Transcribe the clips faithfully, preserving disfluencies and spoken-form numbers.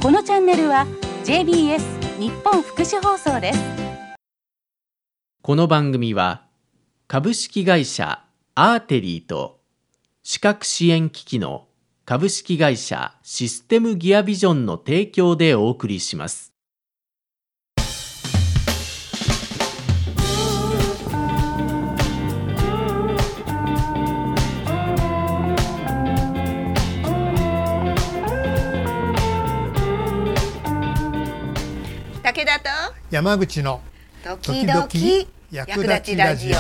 このチャンネルは ジェイビーエス 日本福祉放送です。 この番組は株式会社アーテリーと視覚支援機器の株式会社システムギアビジョンの提供でお送りします。 武田と山口の時々役立ちラジオ。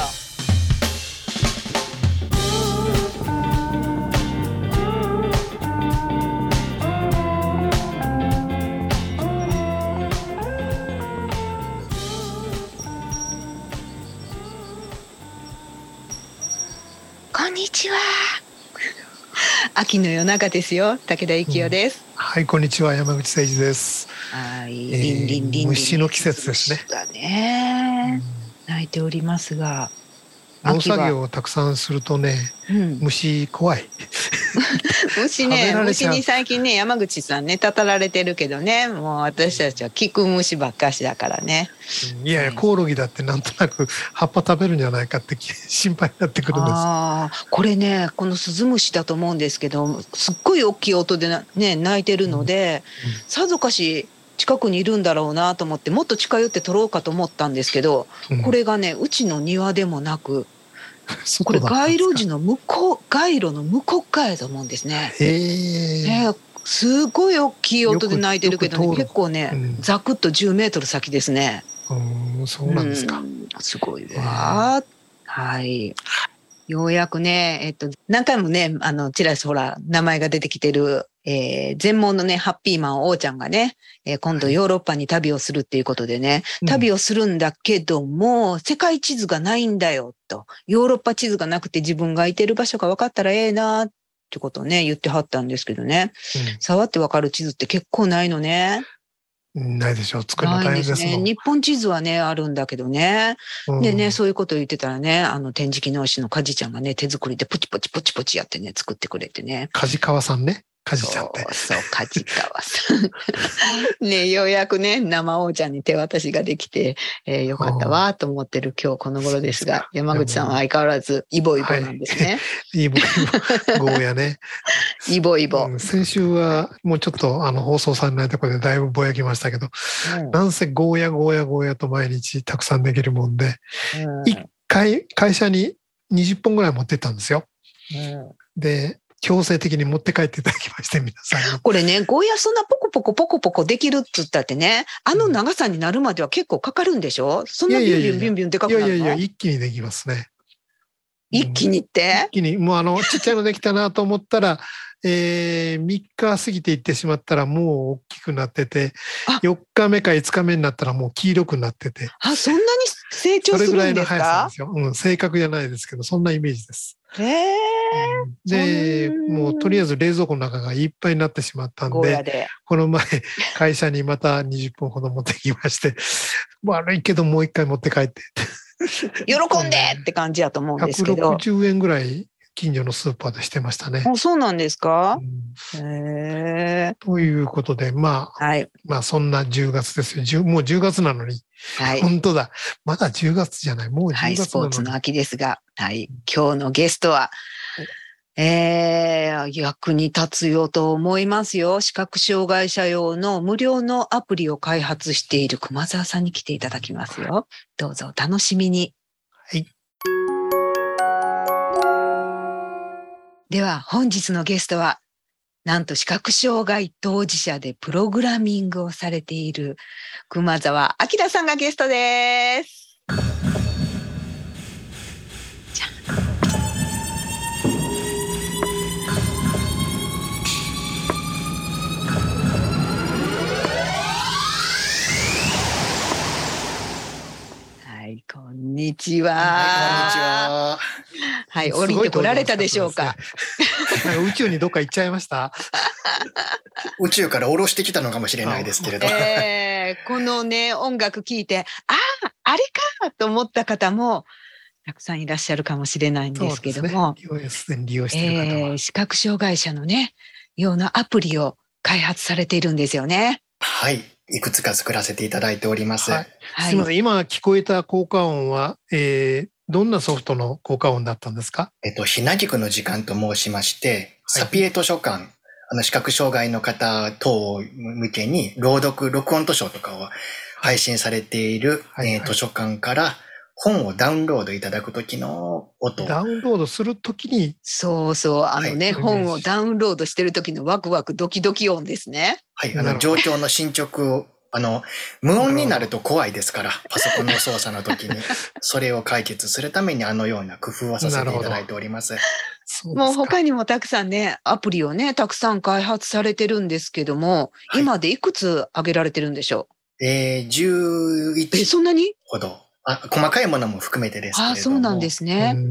こんにちは。秋の夜中ですよ。武田幸男です、 うん、はい、こんにちは、山口誠二です。 はい、えー、リンリンリン虫の季節ですね。 だね、うん、泣いておりますが、 農作業をたくさんするとね、うん、虫怖い虫ね、虫に最近ね、山口さんねたたられてるけどね、もう私たちは効く虫ばっかしだからね、 うん、いやいや、コオロギだってなんとなく葉っぱ食べるんじゃないかって心配になってくるんです。 あ、これね、このスズムシだと思うんですけど、すっごい大きい音でね鳴いてるので、うんうん、さぞかし近くにいるんだろうなと思ってもっと近寄って撮ろうかと思ったんですけど、うん、これがねうちの庭でもなく、これ街路樹の向こう、街路の向こう側やと思うんですね。 へー、すごい大きい音で鳴いてるけど、ね、結構ね、うん、ざくっとじゅうメートル先ですね。 うん、そうなんですか。うん、 すごいわ。はい。ようやくね、えっと、何回もね、あの、チラシほら、名前が出てきてる、えー、全盲のね、ハッピーマン王ちゃんがね、えー、今度ヨーロッパに旅をするっていうことでね、はい、旅をするんだけども、うん、世界地図がないんだよ、と。ヨーロッパ地図がなくて自分がいてる場所が分かったらええな、ってことをね、言ってはったんですけどね。うん、触って分かる地図って結構ないのね。 ないでしょう。作るの大変ですもん。 ないですね。日本地図はね、あるんだけどね。うん、でね、そういうことを言ってたらね、あの、展示機能士の梶ちゃんがね、手作りでポチポチポチポチやってね、作ってくれてね。 梶川さんね。梶ちゃんって。 そうそう、梶川さん。ね、ようやくね、生王ちゃんに手渡しができて、えー、よかったわと思ってる今日この頃ですが、山口さんは相変わらずイボイボなんですね。 はい、イボイボ、ゴーヤね。 イボイボ、 うん。先週はもうちょっとあの放送されないところでだいぶぼやきましたけど、うん、なんせゴーヤゴーヤゴーヤと毎日たくさんできるもんで、うん、一回会社ににじゅっぽんぐらい持ってったんですよ。うん、で、強制的に持って帰っていただきまして、皆さんに。 これね、ゴーヤそんなポコポコポコポコできるっつったってね、あの長さになるまでは結構かかるんでしょ？そんなビュンビュンビュンビュンでかくなるの？ いやいやいや、一気にできますね。 一気にって？ 一気に、もうあの、ちっちゃいのできたなと思ったら、えー、みっか過ぎていってしまったらもう大きくなってて、よっかめかいつかめになったらもう黄色くなってて。 あ、そんなに成長するんですか？ それぐらいの速さですよ。うん、正確じゃないですけど、そんなイメージです。 へー。 で、もうとりあえず冷蔵庫の中がいっぱいになってしまったん で, でこの前会社にまたにじゅっぷんほど持ってきまして、悪いけどもう一回持って帰って喜んでって感じやと思うんですけど、 ひゃくろくじゅうえんぐらい近所のスーパーでしてましたね。 あ、そうなんですか、 うん、 へー。 ということで、まあ、はい、まあそんなじゅうがつですよ。もうじゅうがつなのに、はい、本当だ、まだじゅうがつじゃない、もうじゅうがつなのに、はい、 スポーツの秋ですが、はい、今日のゲストはえー、役に立つよと思いますよ。視覚障害者用の無料のアプリを開発している熊澤さんに来ていただきますよ。どうぞお楽しみに。 はい。 では本日のゲストは、なんと視覚障害当事者でプログラミングをされている熊澤明さんがゲストです。はい、こんにちは。 はい、こんにちは。 はい、降りてこられたでしょうか。 宇宙にどっか行っちゃいました。 宇宙から降ろしてきたのかもしれないですけれど、 えー、このね音楽聴いて、あああれかと思った方もたくさんいらっしゃるかもしれないんですけども、 すでに利用している方は、 えー、視覚障害者のねようなアプリを開発されているんですよね。 はい。いくつか作らせていただいております。 はい、すみません。今聞こえた効果音は、えー、どんなソフトの効果音だったんですか？ えっと、ひなぎくの時間と申しまして、はい、サピエ図書館、あの、視覚障害の方等向けに朗読、録音図書とかを配信されている、はいえー、図書館から本をダウンロードいただくときの音。 ダウンロードするときに。 そうそう。あのね、はい、本をダウンロードしてるときのワクワクドキドキ音ですね。 はい。あの、状況の進捗を、あの、無音になると怖いですから、パソコンの操作のときに、それを解決するためにあのような工夫をさせていただいております。 もう他にもたくさんね、アプリをね、たくさん開発されてるんですけども、はい、今でいくつ挙げられてるんでしょう？えー、じゅういち。 え、そんなに？ ほど。あ、細かいものも含めてですけれども。 あ、そうなんですね。うん。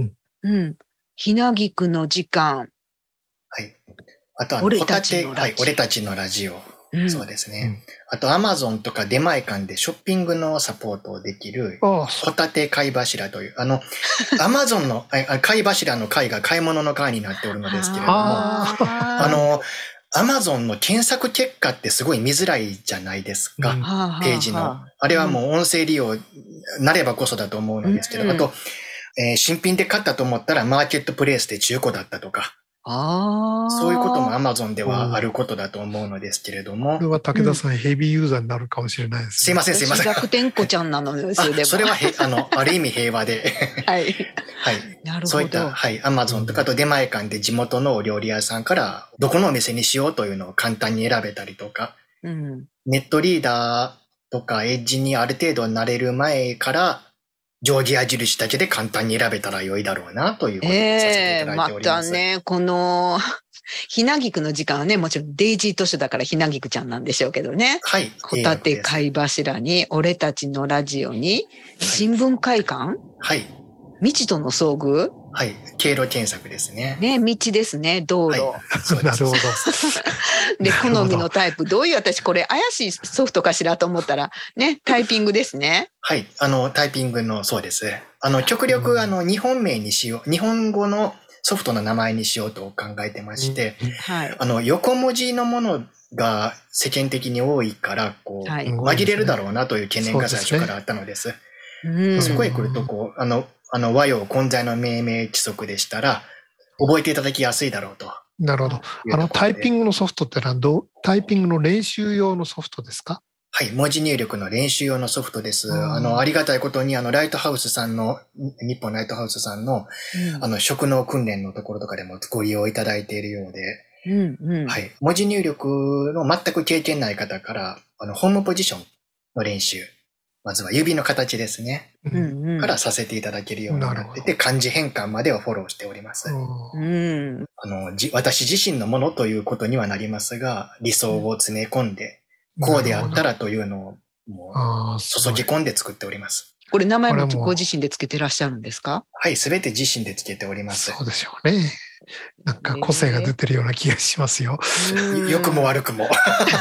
うん。ひなぎくの時間。 はい。あとは、ホタテ、はい、俺たちのラジオ。うん、そうですね。うん、あと、アマゾンとか出前館でショッピングのサポートをできる、ホタテ貝柱という、あの、アマゾンの貝柱の貝が買い物の貝になっておるのですけれども、あ, あの、アマゾンの検索結果ってすごい見づらいじゃないですか、うん、ページの。あれはもう音声利用なればこそだと思うのですけど、うん、あと、えー、新品で買ったと思ったらマーケットプレイスで中古だったとか、 あそういうことも Amazon ではあることだと思うのですけれども。 これは武田さん、うん、ヘビーユーザーになるかもしれないです、ね。 すいません、すいません。 楽天子ちゃんなのですよ、でも。 それはへ、あの、ある意味平和で。 はい。 はい。 なるほど。 そういった、はい、Amazon とかと出前館で地元のお料理屋さんから、どこのお店にしようというのを簡単に選べたりとか、うん、ネットリーダーとかエッジにある程度慣れる前から、定規矢印だけで簡単に選べたら良いだろうなということをさせていただいております。 えー、またね、この、ひなぎくの時間はね、もちろんデイジー図書だからひなぎくちゃんなんでしょうけどね。 はい。 ホタテ貝柱に、俺たちのラジオに、新聞会館、 はい。 未知との遭遇、 はい。経路検索ですね。 ね、道ですね、道路。 はい、なるほど。 で、好みのタイプ、どういう私これ怪しいソフトかしらと思ったら、ね、タイピングですね。 はい。あの、タイピングの、そうです。あの、極力、あの、日本名にしよう、日本語のソフトの名前にしようと考えてまして、はい。あの、横文字のものが世間的に多いから、こう、はい、紛れるだろうなという懸念が最初からあったのです。そ, ですね、そこへ来ると、こう、あの、あの和洋混在の命名規則でしたら、覚えていただきやすいだろうと。 なるほど。あの、タイピングのソフトってのはどう、タイピングの練習用のソフトですか？ はい、文字入力の練習用のソフトです。あの、ありがたいことに、あの、ライトハウスさんの、日本ライトハウスさんの、うん、あの、職能訓練のところとかでもご利用いただいているようで、うんうん、はい、文字入力の全く経験ない方から、あの、ホームポジションの練習、まずは指の形ですね、うんうん、からさせていただけるようになってて、漢字変換まではフォローしております。うん、あのじ私自身のものということにはなりますが、理想を詰め込んで、こうであったらというのをもう注ぎ込んで作っております。 これ名前もご自身でつけてらっしゃるんですか？ はい、すべて自身でつけております。 そうでしょうね。なんか個性が出てるような気がしますよ。 良くも悪くも。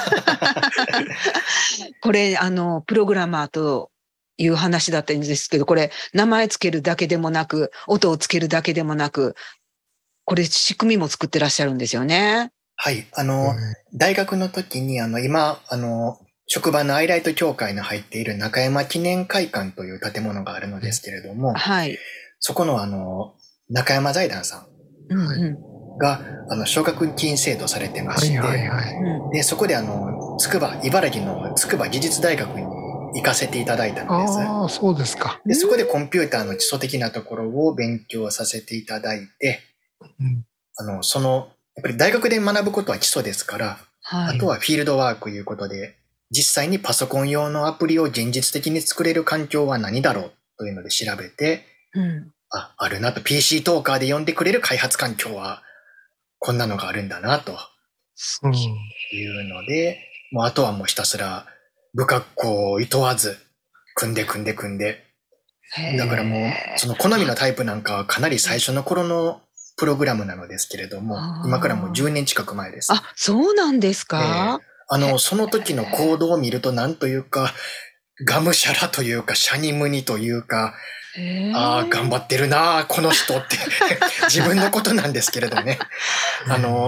これ、あの、プログラマーという話だったんですけど、これ、名前つけるだけでもなく、音をつけるだけでもなく、これ、仕組みも作ってらっしゃるんですよね。 はい。あの、うん、大学の時に、あの、今、あの、職場のアイライト協会の入っている中山記念会館という建物があるのですけれども、はい。そこの、あの、中山財団さん。うんうん、が、あの、奨学金制度されてまして、はいはいはい、で、そこであの、筑波、茨城の筑波技術大学に行かせていただいたのです。 ああ、そうですか。 で、そこでコンピューターの基礎的なところを勉強させていただいて、うん、あの、その、やっぱり大学で学ぶことは基礎ですから、はい、あとはフィールドワークいうことで、実際にパソコン用のアプリを現実的に作れる環境は何だろうというので調べて、うんあ、あるなと。ピーシー トーカーで呼んでくれる開発環境は、こんなのがあるんだな、というので、もうあとはもうひたすら、不格好を厭わず、組んで組んで組んで。だからもう、その好みのタイプなんかはかなり最初の頃のプログラムなのですけれども、今からもうじゅうねん近く前です。 あ、そうなんですか？ えー、あの、その時の行動を見るとなんというか、がむしゃらというか、しゃにむにというか、ああ、頑張ってるな、この人って。自分のことなんですけれどね。あの、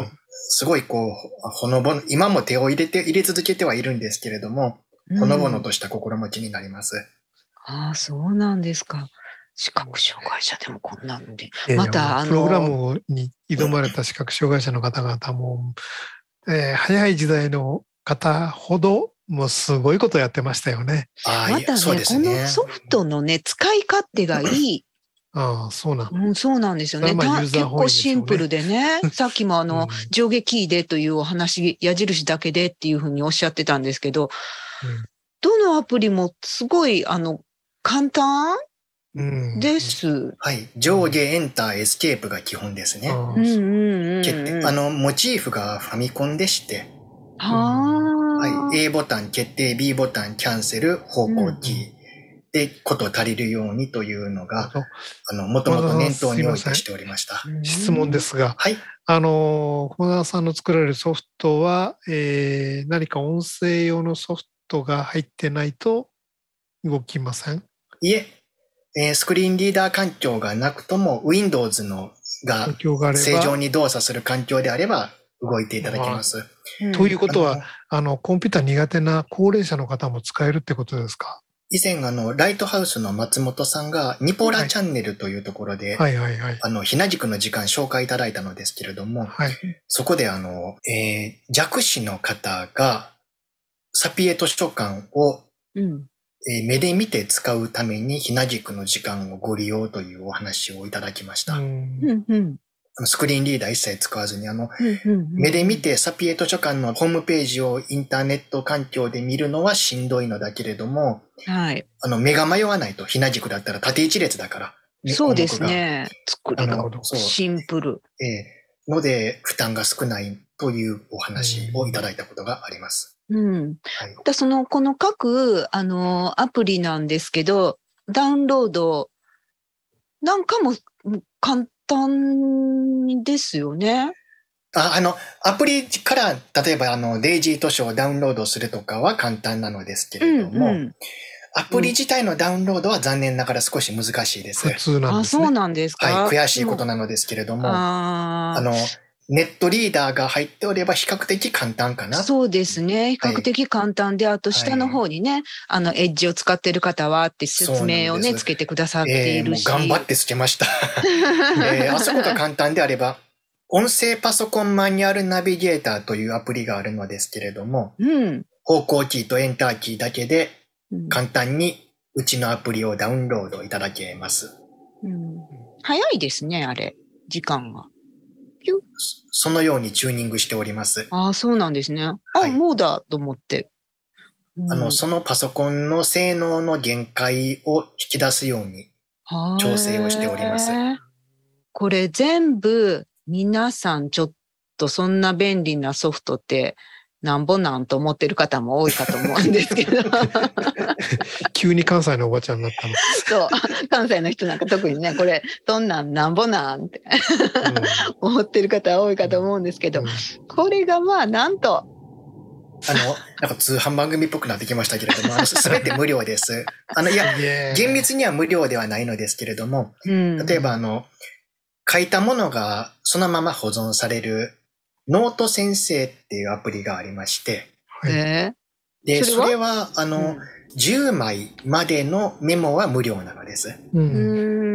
すごいこう、ほのぼの、今も手を入れて、入れ続けてはいるんですけれども、ほのぼのとした心持ちになります。 うん、ああ、そうなんですか。視覚障害者でもこんなんで。 いやいやまた、あの、プログラムに挑まれた視覚障害者の方々も、えー、早い時代の方ほど、もうすごいことやってましたよね。 あまたね、 そうですね、 このソフトのね、使い勝手がいい。 ああ、そうなん、 うん、そうなんですよね。 まあ結構シンプルでね。さっきもあの、うん、上下キーでというお話、矢印だけでっていうふうにおっしゃってたんですけど、うん、どのアプリもすごい、あの、簡単です、うん。 はい。上下エンターエスケープが基本ですね。 うんうんうん、 あの、モチーフがファミコンでして、 ははい。A ボタン決定、B ボタンキャンセル、方向キー。で、こと足りるようにというのが、あの、もともと念頭に置いてしておりました。 質問ですが、 はい。 あの、駒澤さんの作られるソフトは、えー、何か音声用のソフトが入ってないと動きません？ いえ、えー、スクリーンリーダー環境がなくとも Windows のが正常に動作する環境であれば動いていただけます。 ということは、あの、コンピューター苦手な高齢者の方も使えるってことですか？ 以前、あの、ライトハウスの松本さんが、ニポラチャンネルというところで、 はいはいはいはい、 あの、ひな軸の時間紹介いただいたのですけれども、 はい、 そこで、あの、えー、弱視の方が、サピエ図書館を、 うんえー、目で見て使うために、ひな軸の時間をご利用というお話をいただきました。 うんうんスクリーンリーダー一切使わずに、あの、目で見てサピエ図書館のホームページをインターネット環境で見るのはしんどいのだけれども、 はい。 あの、目が迷わないと、ひな軸だったら縦一列だから。 そうですね。作りがシンプル。 ええー。ので、負担が少ないというお話をいただいたことがあります。 うん。はい、だその、この各、あの、アプリなんですけど、ダウンロードなんかも簡単ですよね。 あ, あの、アプリから、例えば、あの、デイジー図書をダウンロードするとかは簡単なのですけれども、うんうん、アプリ自体のダウンロードは残念ながら少し難しいです。 普通なんですね。 あ、そうなんですか。 はい、悔しいことなのですけれども、あ, あの、ネットリーダーが入っておれば比較的簡単かな。 そうですね。比較的簡単で、はい、あと下の方にね、はい、あの、エッジを使ってる方はって説明をね、つけてくださっているし。 えー、もう頑張ってつけました。えー、あそこが簡単であれば、音声パソコンマニュアルナビゲーターというアプリがあるのですけれども、 うん、 方向キーとエンターキーだけで簡単にうちのアプリをダウンロードいただけます。 うん、早いですね、あれ、時間が。 そのようにチューニングしております。 ああ、そうなんですね。あ、はい、もうだと思って。 うん、あの、そのパソコンの性能の限界を引き出すように調整をしております。 これ全部皆さんちょっとそんな便利なソフトってなんぼなんと思ってる方も多いかと思うんですけど。 急に関西のおばちゃんになったの。 そう。関西の人なんか特にね、これ、そんなんなんぼなんって、うん、思ってる方多いかと思うんですけど、うん、これがまあなんと、 あの、なんか通販番組っぽくなってきましたけれども、あの、すべて無料です。あの、いや、厳密には無料ではないのですけれども、うん、例えばあの、書いたものがそのまま保存されるノート先生っていうアプリがありまして、 はい、 で、それは、それはあの、うん、じゅうまいまでのメモは無料なのです。うん、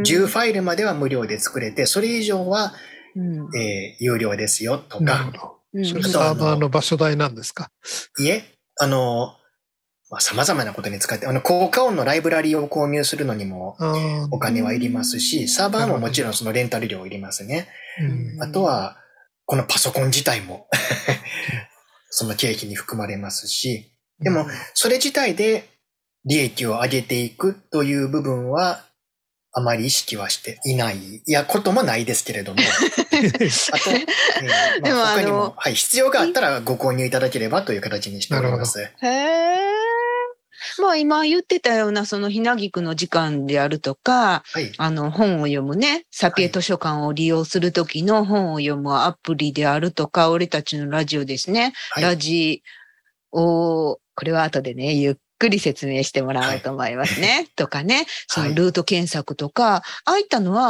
じゅうファイルまでは無料で作れて、それ以上は、うんえー、有料ですよとか。 なるほど。それサーバーの場所代なんですか？ いえ、あの、まあ、様々なことに使って、あの、効果音のライブラリーを購入するのにもお金はいりますし、サーバーももちろんそのレンタル料いりますね。あとは、このパソコン自体もその経費に含まれますし、でも、それ自体で利益を上げていくという部分は、あまり意識はしていない。いや、こともないですけれども。あと、えーまあ、他にも、はい、必要があったらご購入いただければという形にしております。 へー。まあ今言ってたようなそのひなぎくの時間であるとか、はい、あの本を読むね、サピエ図書館を利用するときの本を読むアプリであるとか、俺たちのラジオですね。はい、ラジオ、これは後でね、ゆっくり説明してもらおうと思いますね。はい、とかね、そのルート検索とか、はい、ああいったのは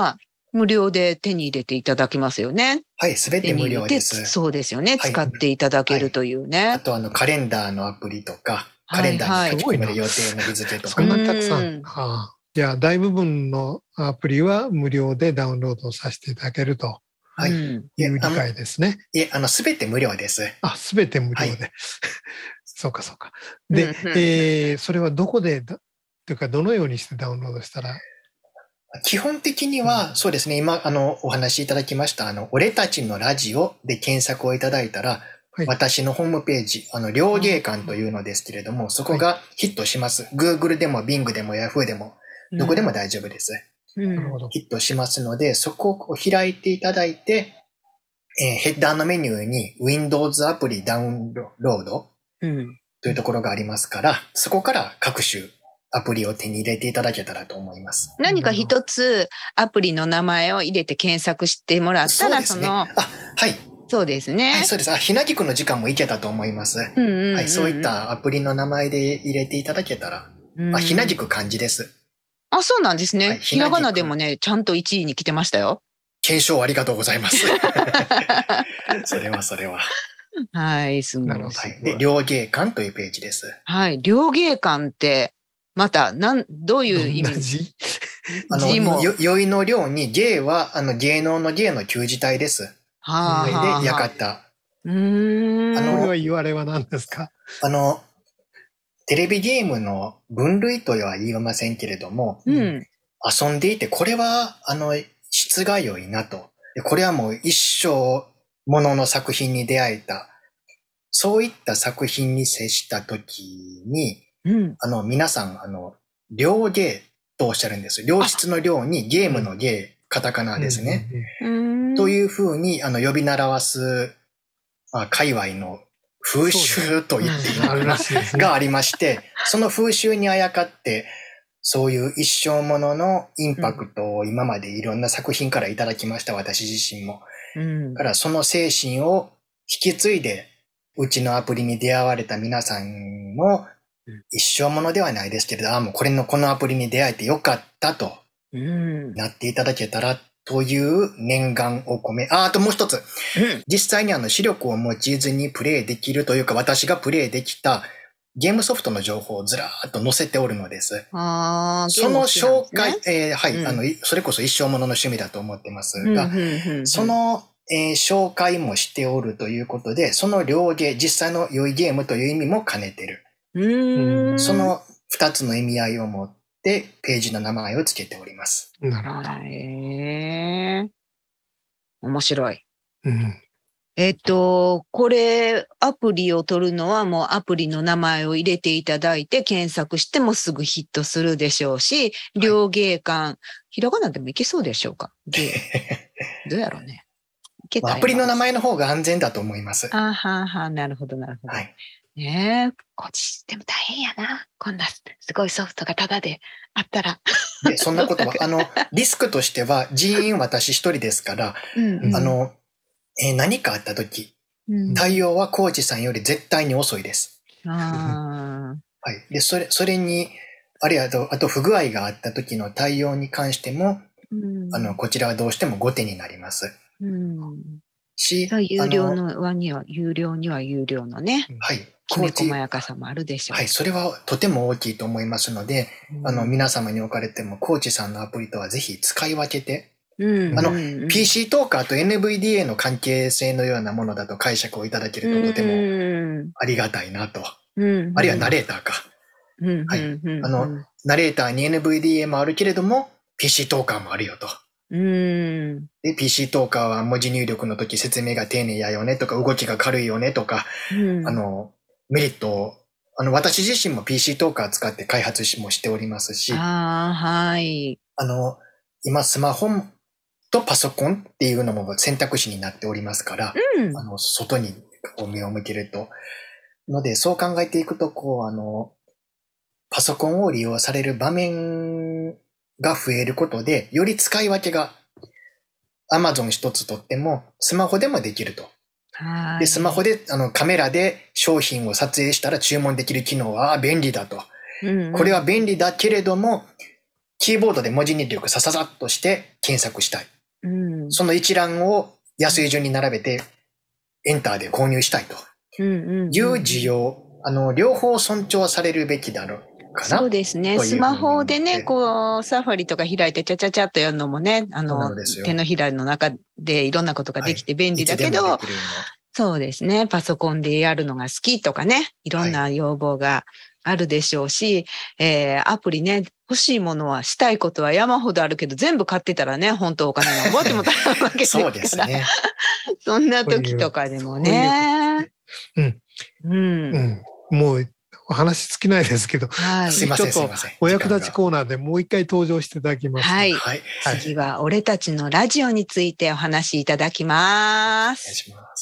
無料で手に入れていただきますよね。 はい、すべて無料です。 そうですよね。 はい、 使っていただけるというね。 はい、あとあのカレンダーのアプリとか、カレンダーに書き込める予定の日付とか。 そんなにたくさん。はあ、じゃあ大部分のアプリは無料でダウンロードさせていただけると。はい。いう理解ですね。 いえ、あの、すべて無料です。 あ、すべて無料で。はい、そうか、そうか。で、うんうん、えー、それはどこで、というか、どのようにしてダウンロードしたら？ 基本的には、うん、そうですね、今、あの、お話しいただきました、あの、俺たちのラジオで検索をいただいたら、はい、私のホームページ、あの、両芸館というのですけれども、そこがヒットします。はい、Google でも Bing でも Yahoo でも、どこでも大丈夫です。うん、ヒットしますので、そこを開いていただいて、えー、ヘッダーのメニューに Windows アプリダウンロードというところがありますから、うん、そこから各種アプリを手に入れていただけたらと思います。 何か一つアプリの名前を入れて検索してもらったら、そ, ね、その、 あ、はい。 そうですね。 はい、そうです。あ、ひなぎくの時間もいけたと思います。うんうんうんうん、はい、そういったアプリの名前で入れていただけたら、うん、あ、ひなぎく漢字です。 あ、そうなんですね。はい、ひらがなでもね、ちゃんといちいに来てましたよ。 検証ありがとうございます。それはそれは。 はい、すごい。 はい、で、両芸館というページです。 はい、両芸館って、また、なん、どういう意味？ 字あの、よ、よいの両に、芸は、あの、芸能の芸の旧字体です。 はあ、はあ。 で、館。 うーん。 あの、これは言われは何ですか？ あの、テレビゲームの分類とは言いませんけれども、 うん、 遊んでいて、これは、あの、質が良いなと。これはもう一生ものの作品に出会えた。そういった作品に接したときに、 うん、 あの、皆さん、あの、両芸とおっしゃるんです。良質の両にゲームの芸、カタカナですね。 うん、 というふうに、あの、呼び習わす、まあ、界隈の風習と言っていいのかな、がありまして、その風習にあやかって、そういう一生もののインパクトを今までいろんな作品からいただきました、私自身も。 うん、 からその精神を引き継いで、うちのアプリに出会われた皆さんも、一生ものではないですけれど、ああ、もうこれのこのアプリに出会えてよかったと、なっていただけたらという念願を込め、あ、あともう一つ、 うん、 実際にあの視力を用いずにプレイできるというか、私がプレイできたゲームソフトの情報をずらーっと載せておるのです。 あ、 その紹介、ね、えー、はい、うん、あの、それこそ一生ものの趣味だと思ってますが、 うんうんうんうん、 その、えー、紹介もしておるということで、その両ゲー、実際の良いゲームという意味も兼ねてる。 うーん、 その二つの意味合いを持ってページの名前をつけております。 なるほど。へー、面白い。 うん、 えっと、これ、アプリを取るのはもうアプリの名前を入れていただいて検索してもすぐヒットするでしょうし、両芸館、はい、ひらがなでもいけそうでしょうか？芸どうやろうね。いけたアプリの名前の方が安全だと思います。 あはは、なるほど、なるほど。 はい、 ねえ、こっちでも大変やな。こんなすごいソフトがタダであったら。 で、そんなことは、あの、リスクとしては人員私一人ですから、 うんうん、 あの、えー、何かあったとき、うん、対応はコーチさんより絶対に遅いです。 あはい。で、それ、それに、あるいはあと、あと不具合があったときの対応に関しても、うん、あの、こちらはどうしても後手になります。 うん、 し、 有料のはには、有料には有料のね。 はい。 きめ細やかさもあるでしょう。 はい。それはとても大きいと思いますので、うん、あの、皆様におかれても、コーチさんのアプリとはぜひ使い分けて、 うん、 あの、うん、ピーシー トーカーと エヌブイディーエー の関係性のようなものだと解釈をいただけるととてもありがたいなと。 うん、 あるいはナレーターか。 うん、 はい。あの、ナレーターに エヌブイディーエー もあるけれども、ピーシー トーカーもあるよと。 うん、 で、ピーシー トーカーは文字入力の時説明が丁寧やよねとか、動きが軽いよねとか、 うん、 あの、メリットを、あの、私自身も ピーシー トーカー使って開発しもしておりますし、 あ、はい。 あの、今スマホとパソコンっていうのも選択肢になっておりますから、 うん、 あの、外にこう目を向けると。ので、そう考えていくと、こう、あの、パソコンを利用される場面が増えることで、より使い分けが Amazon 一つとってもスマホでもできると。 はい。 で、スマホであのカメラで商品を撮影したら注文できる機能は便利だと。 うんうん、 これは便利だけれども、キーボードで文字入力さささっとして検索したい。 うん、 その一覧を安い順に並べて、エンターで購入したいという需要、あの、両方尊重されるべきだろうかな。 そうですね。スマホでね、こう、サファリとか開いてちゃちゃちゃっとやるのもね、あの、手のひらの中でいろんなことができて便利だけど、はい、そうですね。パソコンでやるのが好きとかね、いろんな要望があるでしょうし、はい、えー、アプリね、欲しいものはしたいことは山ほどあるけど、全部買ってたらね、本当お金が持ってもたらんわけですから。そうですね。そんな時とかでもね。 ういううん。うん。うん。もう、お話尽きないですけど、はい、ちょっとお役立ちコーナーでもう一回登場していただきます。 はい。はい、次は俺たちのラジオについてお話しいただきます。 お願いします。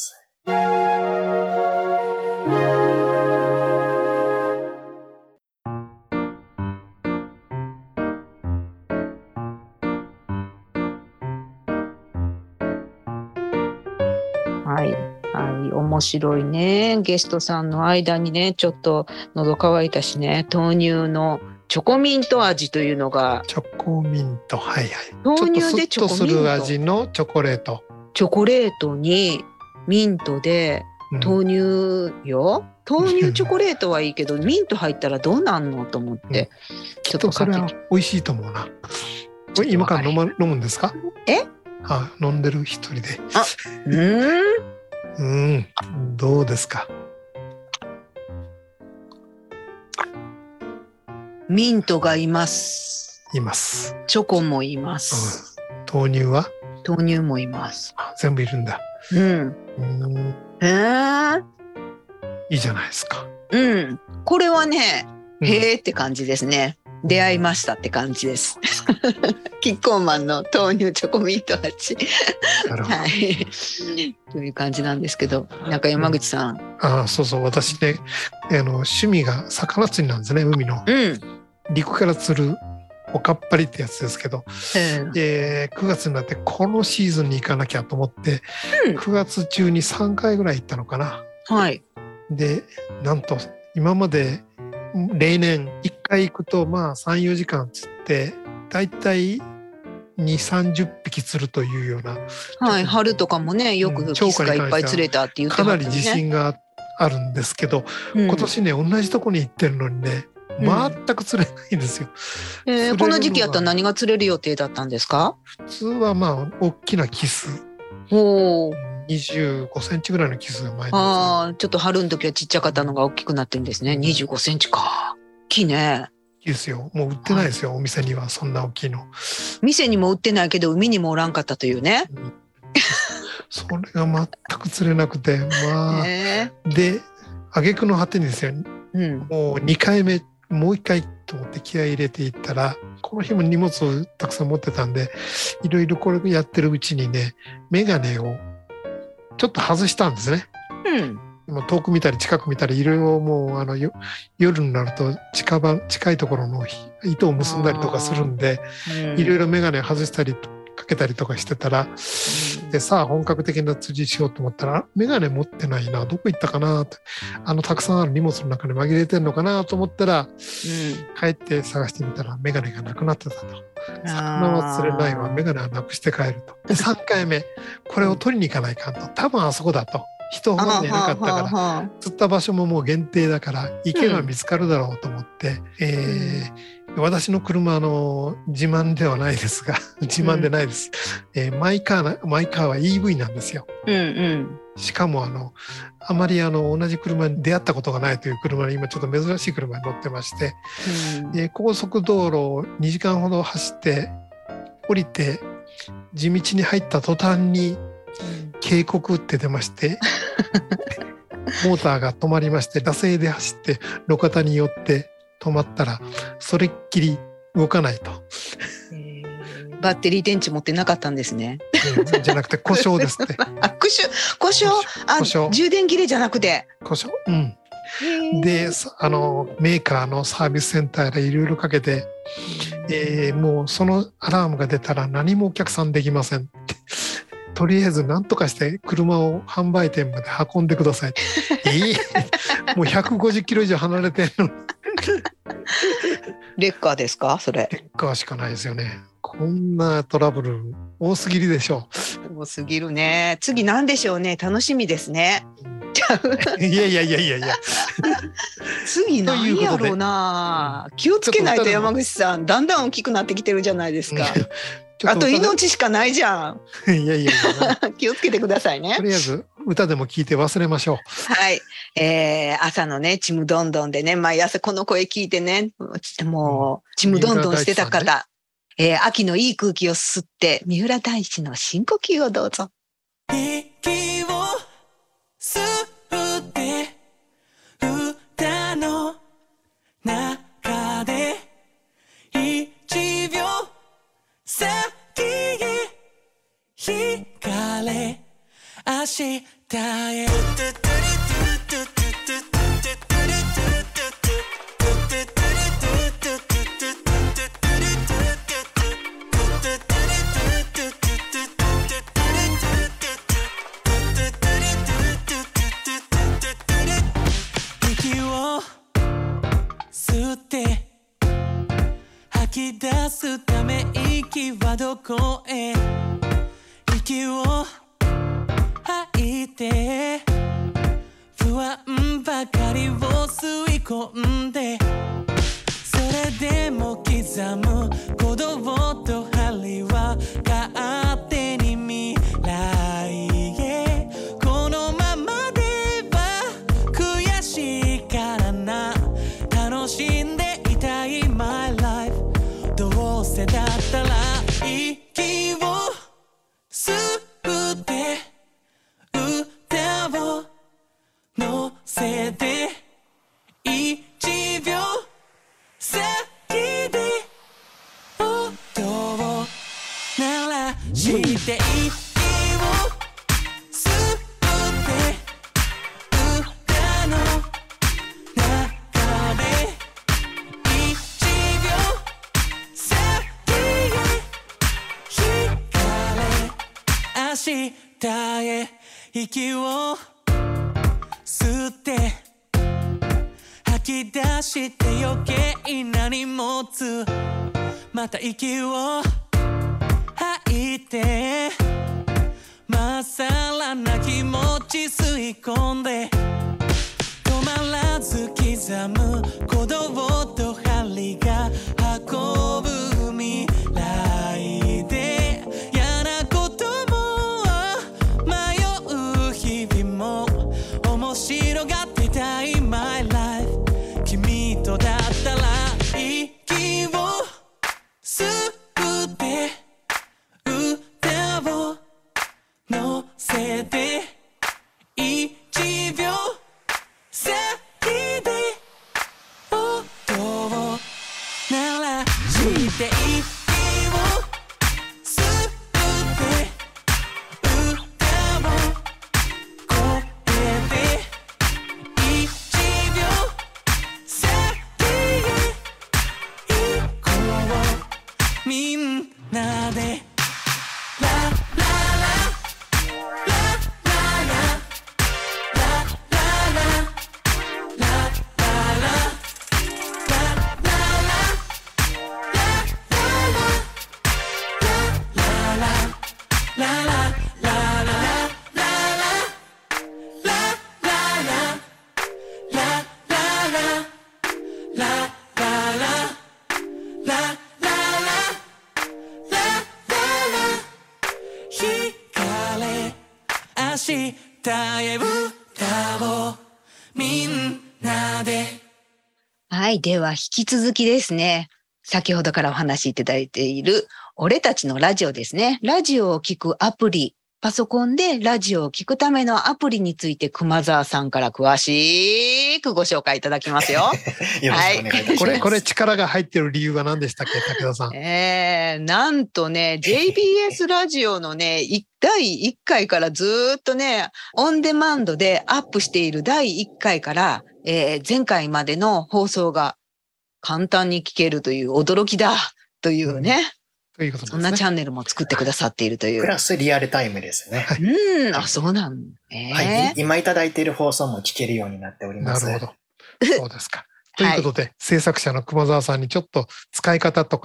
はい。はい、面白いね。ゲストさんの間にね、ちょっと喉乾いたしね、豆乳のチョコミント味というのが。 チョコミント、はいはい。 豆乳でチョコミント。 ちょっとする味のチョコレート。 チョコレートにミントで豆乳よ。うん、豆乳チョコレートはいいけど、ミント入ったらどうなんのと思って。うん、 ちょっとそれは美味しいと思うな。これ今から飲む、飲むんですか？ え？ あ、飲んでる一人で。 あ、うーん。 うん、どうですか？ ミントがいます。 います。 チョコもいます。 うん、豆乳は？ 豆乳もいます。 あ、全部いるんだ。 うん。うん、へえ。 いいじゃないですか。 うん。これはね、うん、へーって感じですね。出会いましたって感じです。キッコーマンの豆乳チョコミント味。はい。という感じなんですけど、なんか山口さん。うん、 ああ、そうそう。私ね、あの趣味が魚釣りなんですね、海の。 うん、 陸から釣るおかっぱりってやつですけど、うん、でくがつになってこのシーズンに行かなきゃと思って、うん、くがつ中にさんかいぐらい行ったのかな。 はい。 で、なんと今まで例年いっかい行くとまあさん、よじかん釣ってだいたいにじゅう、さんじゅっぴき釣るというような、 はい、春とかもねよくキスがいっぱい釣れたって言ってましたね。 かなり自信があるんですけど、うん、今年ね同じとこに行ってるのにね全く釣れないんですよ。 うん、えー、この時期やったら何が釣れる予定だったんですか？ 普通はまあ大きなキス。 おー、 にじゅうごセンチぐらいのキスが前に。 ああ、ちょっと春の時はちっちゃかったのが大きくなってるんですね。にじゅうごセンチか。大きいね。 いいですよ。もう売ってないですよ、はい、お店にはそんな大きいの。 店にも売ってないけど海にもおらんかったというね。うん、 それが全く釣れなくて、まあ、えー、で挙句の果てにですよ、うん、もうにかいめもういっかいと思って気合い入れていったら、この日も荷物をたくさん持ってたんで、いろいろこれやってるうちにね、メガネをちょっと外したんですね。うん、遠く見たり近く見たりいろいろもうあの夜になると近場近いところの糸を結んだりとかするんで、いろいろメガネ外したりかけたりとかしてたら、うん、でさあ本格的な釣りしようと思ったらメガネ持ってないな、どこ行ったかなって、あのたくさんある荷物の中に紛れてるのかなと思ったら、うん、帰って探してみたらメガネがなくなってたと。魚は釣れないわ、メガネはなくして帰ると。でさんかいめこれを取りに行かないかんと、多分あそこだと。人ほどいなかったから釣った場所ももう限定だから行けば見つかるだろうと思って、うん、えー、私の車の自慢ではないですが自慢でないです、うん、えー、マイカーなマイカーは イーブイ なんですよ、 うんうん、 しかもあのあまりあの同じ車に出会ったことがないという車に今ちょっと珍しい車に乗ってまして、うん、えー、高速道路をにじかんほど走って降りて地道に入った途端に警告って出ましてモーターが止まりまして、惰性で走って路肩に寄って止まったらそれっきり動かないと、 えー、バッテリー電池持ってなかったんですね、 うん、じゃなくて故障ですってあ、故障、故障、あ、故障、充電切れじゃなくて故障、うん、であのメーカーのサービスセンターでいろいろかけて、えー、もうそのアラームが出たら何もお客さんできませんって、とりあえず何とかして車を販売店まで運んでくださいえー、もうひゃくごじゅっキロ以上離れてるのにレッカーですかそれ？ レッカーしかないですよね。ここんなトラブル多すぎるでしょう。多すぎるね。次何でしょうね。楽しみですね。 いやいやいやいやいや。 次何やろうな。気をつけないと山口さん、だんだん大きくなってきてるじゃないですか。あと命しかないじゃん。 いやいやいや。 気をつけてくださいね。 とりあえず歌でも聞いて忘れましょう。 はい。えー、朝のね、ちむどんどんでね、毎朝この声聞いてね、もう、ちむどんどんしてた方、ね、えー、秋のいい空気を吸って、三浦大知の深呼吸をどうぞ。 息を吸って歌の中で一秒先へ惹かれ明日へ吐き出すため息はどこへ息を吐いて不安ばかりを吸い込んでそれでも刻む鼓動と針は勝手に未来へこのままでは悔しいからな楽しんでいたい My lifeどうせだったら息を吸って歌を乗せて一秒先で音を鳴らして息を吸って歌の中で一秒先へ惹かれ明日へ息を吸って吐き出して余計な荷物また息を吐いてまっさらな気持ち吸い込んで止まらず刻む鼓動と針が運ぶ未来で嫌なことも迷う日々も面白がっていたい My life 君とだったら息を吸って歌を乗せて一秒先で音を鳴らして息を吸って歌を超えて一秒先へ行こうみんなではい。では、引き続きですね。先ほどからお話しいただいている、俺たちのラジオですね。ラジオを聞くアプリ、パソコンでラジオを聞くためのアプリについて、熊沢さんから詳しくご紹介いただきますよ。 よろしくお願いいたします。 これ、これ力が入ってる理由は何でしたっけ、武田さん。 えー、なんとね、ジェイビーエス ラジオのね、だいいっかいからずっとね、オンデマンドでアップしているだいいっかいから、えー、前回までの放送が簡単に聞けるという驚きだというね。 ということですね。 そんなチャンネルも作ってくださっているという。 プラスリアルタイムですね。 うん、あ、そうなん、えー、 はい。今いただいている放送も聞けるようになっております。 なるほど。そうですか。ということで、はい、制作者の熊沢さんにちょっと使い方とか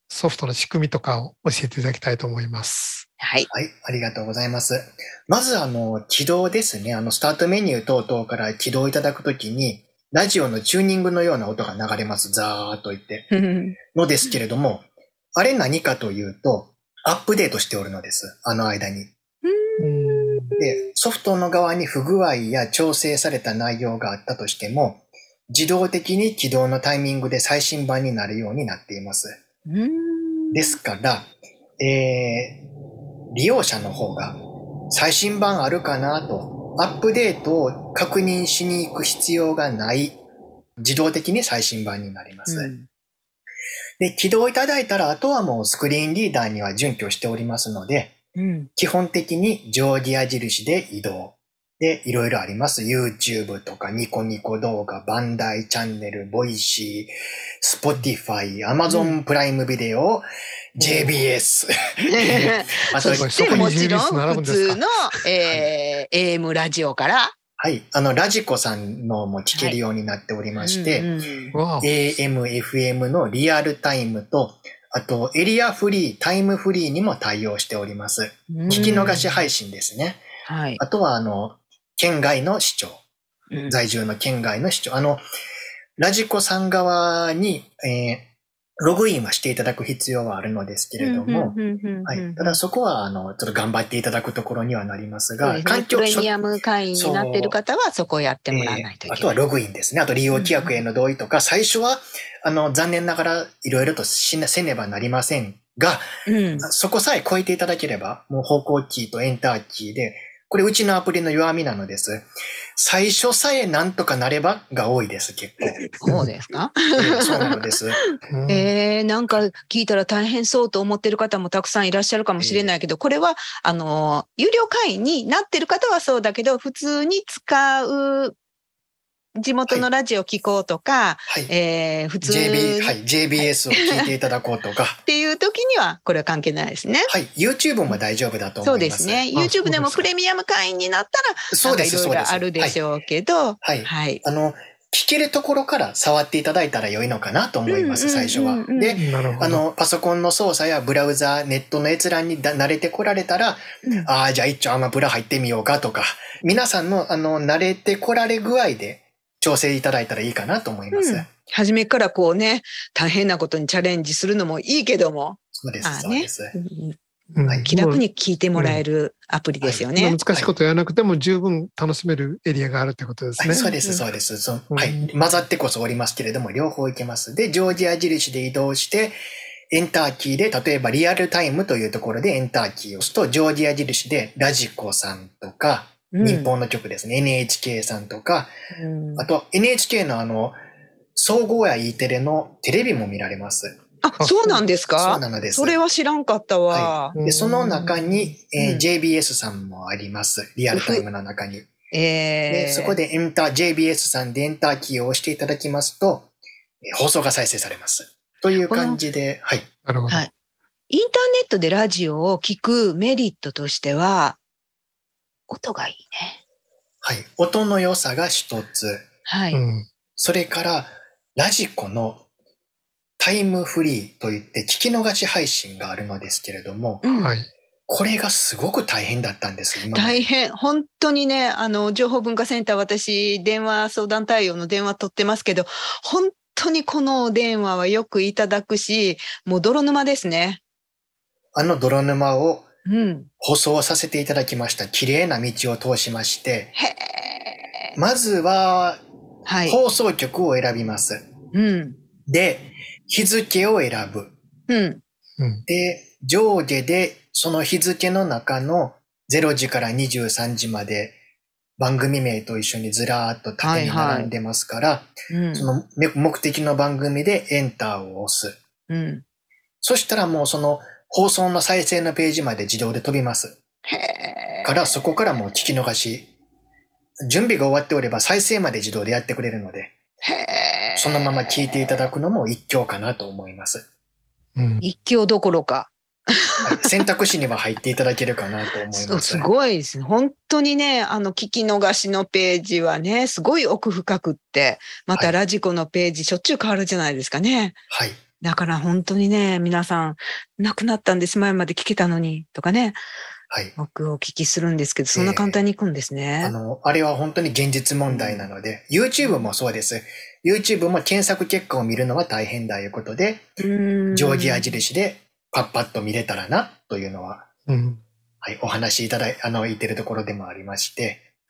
ソフトの仕組みとかを教えていただきたいと思います。 はい。 はい、ありがとうございます。まず、あの、起動ですね。あの、スタートメニュー等々から起動いただくときに、ラジオのチューニングのような音が流れます。ザーっと言って。のですけれども、あれ何かというと、アップデートしておるのです。あの間に。で、ソフトの側に不具合や調整された内容があったとしても、自動的に起動のタイミングで最新版になるようになっています。ですから、えー、利用者の方が最新版あるかなと、アップデートを確認しに行く必要がない、自動的に最新版になります。うん、で、起動いただいたら、あとはもうスクリーンリーダーには準拠しておりますので、うん、基本的に定規矢印で移動。で、いろいろあります。YouTube とかニコニコ動画、バンダイチャンネル、ボイシー、Spotify、Amazon プライムビデオ、うん、ジェイビーエス。 あとそしてもちろん普通の、えー、エーエム ラジオから。 はい。あの、ラジコさんのも聞けるようになっておりまして、はいうんうん、エーエム、エフエム のリアルタイムと、あと、エリアフリー、タイムフリーにも対応しております。聞き逃し配信ですね。はい。あとは、あの、県外の視聴。うん、在住の県外の視聴。あの、ラジコさん側に、えー、ログインはしていただく必要はあるのですけれども、はい。ただそこは、あの、ちょっと頑張っていただくところにはなりますが、 すね、環境プレミアム会員になっている方はそこをやってもらわないといけない。 えー、あとはログインですね。あと利用規約への同意とか、最初は、あの、残念ながらいろいろとしなせねばなりませんが、うん、そこさえ超えていただければ、もう方向キーとエンターキーで、これうちのアプリの弱みなのです。最初さえなんとかなればが多いです、結構。 そうですか、 えー、そうなのです。 えー、なんか聞いたら大変そうと思ってる方もたくさんいらっしゃるかもしれないけど、えー、これは、あの、有料会員になってる方はそうだけど、普通に使う、地元のラジオ聞こうとか、はいえー、普通に、 ジェイビー はい、ジェイビーエス を聞いていただこうとか。 っていう時には、これは関係ないですね。 はい、YouTube も大丈夫だと思います。 そうですね。YouTube でもプレミアム会員になったら、そうです。いろいろあるでしょうけど、 はい。はい。あの、聞けるところから触っていただいたら良いのかなと思います、最初は。で、あの、パソコンの操作やブラウザ、ネットの閲覧に慣れてこられたら、うん、ああ、じゃあ一丁アマプラ入ってみようかとか、皆さんの、あの、慣れてこられ具合で、調整いただいたらいいかなと思います。うん、 初めからこうね、大変なことにチャレンジするのもいいけども。 そうです、ああね、そうです。 うんはい、気楽に聞いてもらえるアプリですよね。 うんはい、難しいことやらなくても十分楽しめるエリアがあるということですね。 はい、そうです、そうです。そうはい。混ざってこそおりますけれども、両方いけます。で、定規矢印で移動して、エンターキーで、例えばリアルタイムというところでエンターキーを押すと、定規矢印でラジコさんとか、日本の局ですね、うん、エヌエイチケー さんとか、うん、あと エヌエイチケー のあの、総合や E テレのテレビも見られます。 あ、そうなんですか？ そうなのです。 それは知らんかったわ。 はい、でその中に、えーうん、ジェイビーエス さんもあります。リアルタイムの中に。えー、でそこでエンター、ジェイビーエス さんでエンターキーを押していただきますと、放送が再生されます。という感じで、はい。 なるほど。 はい。インターネットでラジオを聞くメリットとしては、音がいいね。 はい。音の良さが一つ。 はい。 それから、ラジコのタイムフリーといって聞き逃し配信があるのですけれども、うん、これがすごく大変だったんです。今大変。本当にね、あの、情報文化センター、私、電話相談対応の電話取ってますけど、本当にこのお電話はよくいただくし、もう泥沼ですね。 あの泥沼を、うん、放送させていただきました。綺麗な道を通しまして、へまずは、はい、放送局を選びます。うん、で、日付を選ぶ。うん、で、上下でその日付の中のれいじからにじゅうさんじまで番組名と一緒にずらーっと縦に並んでますから、はいはいうん、その目的の番組でエンターを押す。うん、そしたらもうその放送の再生のページまで自動で飛びます。へからそこからもう聞き逃し。準備が終わっておれば再生まで自動でやってくれるので、へそのまま聞いていただくのも一興かなと思います。 うん、一興どころか。 はい、選択肢には入っていただけるかなと思います。 すごいですね。本当にね、あの聞き逃しのページはね、すごい奥深くって、またラジコのページしょっちゅう変わるじゃないですかね。 はい。 だから本当にね、皆さん、亡くなったんです、前まで聞けたのに、とかね。 はい。 僕お聞きするんですけど、そんな簡単に行くんですね。 えー、あの、あれは本当に現実問題なので、YouTube もそうです。YouTube も検索結果を見るのは大変だいうことで、定規矢印でパッパッと見れたらな、というのは、うん、はい、お話しいただい、あの、言ってるところでもありまして、うん、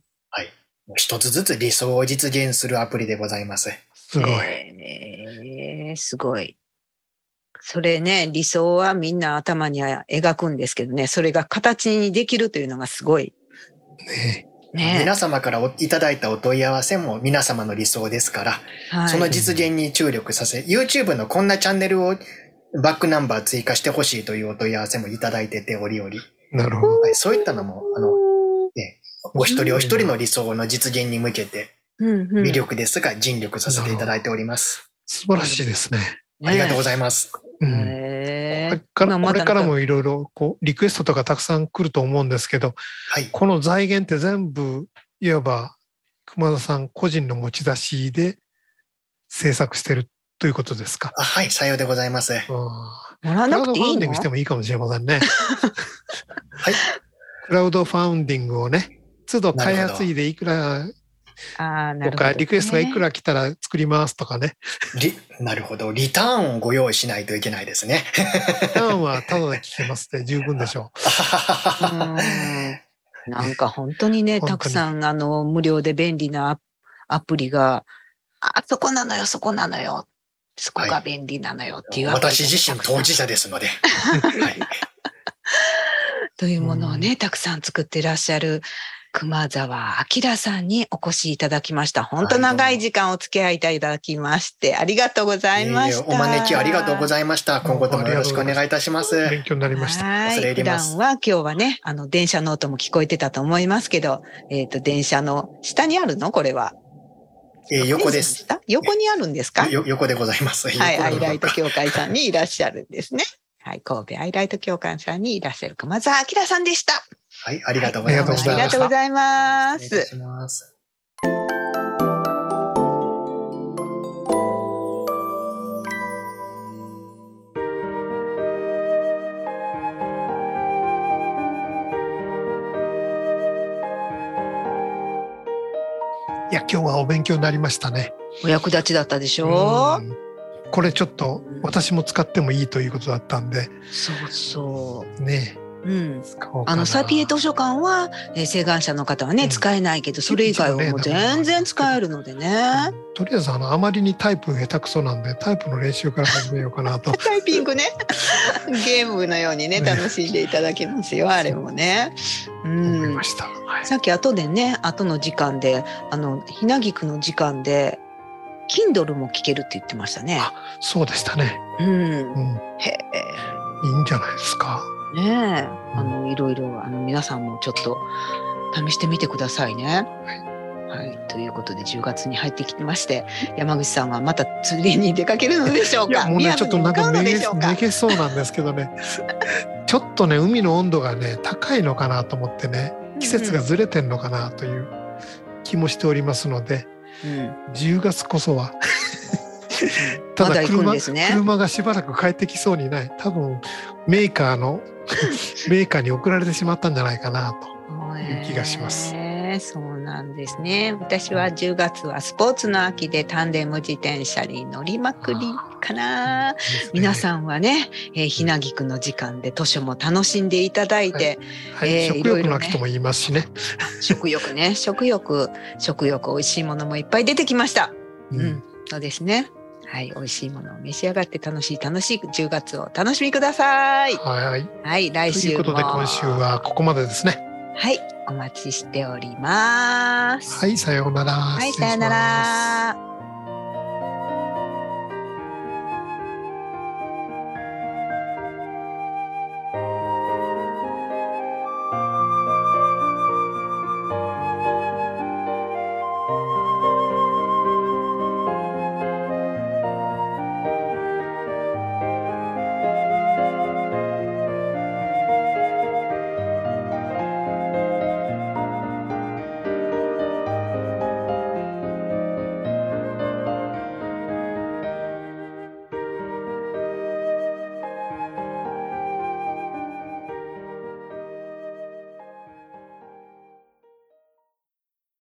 はい。一つずつ理想を実現するアプリでございます。 すごい。 えー、すごい。それね、理想はみんな頭には描くんですけどね、それが形にできるというのがすごい。 ねね、皆様からいただいたお問い合わせも皆様の理想ですから、はい、その実現に注力させ、YouTube のこんなチャンネルをバックナンバー追加してほしいというお問い合わせもいただいてておりおり。 なるほど。 はい、そういったのも、あの、ね、お一人お一人の理想の実現に向けて、微力ですが尽力させていただいております。 素晴らしいですね。 ありがとうございます。 うん、これから、これからもいろいろこうリクエストとかたくさん来ると思うんですけど、はい、この財源って全部いわば熊田さん個人の持ち出しで制作してるということですか？ あ、はい、さようでございます。 もらわなくていいの？クラウドファウンディングしてもいいかもしれませんね。はい。クラウドファウンディングをね、都度開発費でいくらあなるほど、ね、 とかリクエストがいくら来たら作りますとかね。 なるほど。リターンをご用意しないといけないですね。 リターンはただで聞けますって十分でしょう。 うん、なんか本当にね、たくさんあの無料で便利なアプリが、あそこなのよ、そこなのよ。そこが便利なのよっていう、はい、 私自身当事者ですので。はい、 というものをね、たくさん作ってらっしゃる熊澤明さんにお越しいただきました。本当長い時間お付き合いいただきましてありがとうございました。 えー、お招きありがとうございました。今後ともよろしくお願いいたします。 勉強になりました。 はい。普段は今日はね、あの電車の音も聞こえてたと思いますけど、えっと電車の下にあるのこれは。 えー、横です。 横にあるんですか？ よ横でございます。 はい、アイライト協会さんにいらっしゃるんですね。はい、神戸アイライト協会さんにいらっしゃる熊澤明さんでした。 はい、ありがとうございます。 ありがとうございます。 失礼いたします。 いや、今日はお勉強になりましたね。 お役立ちだったでしょう。 これちょっと私も使ってもいいということだったんで。 そうそう。 ねえ。 うん、あのサピエ図書館は、えー、請願者の方はね、うん、使えないけどそれ以外はもう全然使えるのでね、 うん、とりあえずあのあまりにタイプ下手くそなんでタイプの練習から始めようかなと。 タイピングねゲームのようにね楽しんでいただけますよ、ね、あれもね、 うん、思いました、はい、 さっき後でね後の時間であのひなぎくの時間で Kindle も聞けるって言ってましたね。 あ、そうでしたね、 うん、うん、へえ、いいんじゃないですかねえ、あのいろいろあの皆さんもちょっと試してみてくださいね。はい、はい、ということでじゅうがつに入ってきてまして、山口さんはまた釣りに出かけるのでしょうか。いやもうねちょっとなんかめげめげそうなんですけどね。ちょっとね海の温度がね高いのかなと思ってね、季節がずれてんのかなという気もしておりますので、うん、じゅうがつこそは。ただ 車, ね、車がしばらく帰ってきそうにない。多分メーカーのメーカーに送られてしまったんじゃないかなという気がします。 えー、そうなんですね。私はじゅうがつはスポーツの秋でタンデム自転車に乗りまくりかな。ね、皆さんはね、えー、ひなぎくの時間で図書も楽しんでいただいて、 はいはい、えー、食欲の秋とも言いますしね。 食欲ね、食欲、食欲、美味しいものもいっぱい出てきました。うん、うん、そうですね。はい、美味しいものを召し上がって楽しい楽しいじゅうがつを楽しみください。 はい。 はい、来週も。 ということで今週はここまでですね。 はい、お待ちしております。 はい、さようなら。 はい、さようなら。